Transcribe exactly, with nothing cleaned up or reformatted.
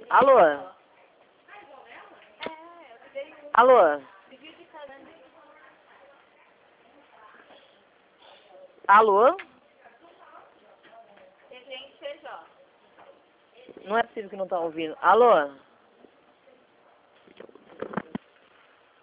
Alô? Alô? Alô? Não é possível que não tá ouvindo. Alô?